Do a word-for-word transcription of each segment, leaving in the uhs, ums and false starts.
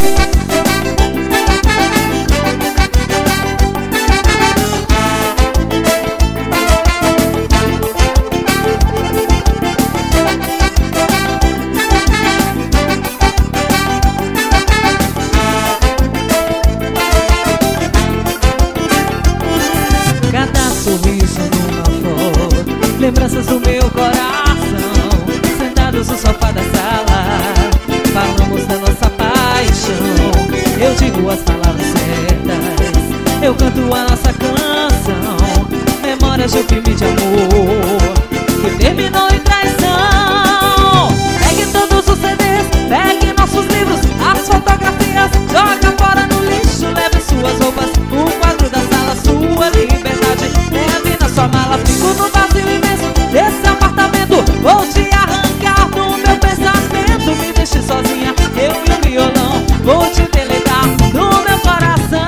Lembranças do meu coração, sentados no sofá da sala, falamos da nossa paixão. Eu digo as palavras certas, eu canto a nossa canção. Memórias de um filme de amor que terminou em traição. Pegue todos os C Ds, pegue nossos livros, as fotografias, joga fora no lixo. Leve suas roupas, o quadro da sala, sua liberdade. Leve na sua mala, fico no vazio imenso desse apartamento. Vou te arrancar do meu pensamento. Me deixe sozinha, eu e o violão. Vou te deletar do meu coração.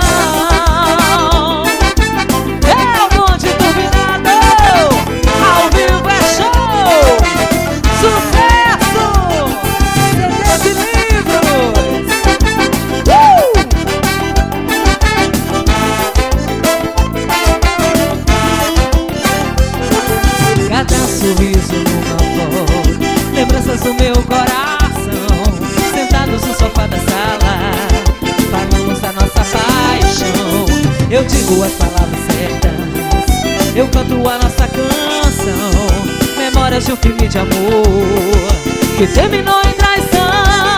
É o bonde turbinado, ao vivo é show. Sucesso, C Ds e livros. uh! Cada sorriso numa voz, lembranças do meu coração, sentados no sofá da sala, falamos da nossa paixão. Eu digo as palavras certas, eu canto a nossa canção. Memórias de um filme de amor que terminou em traição.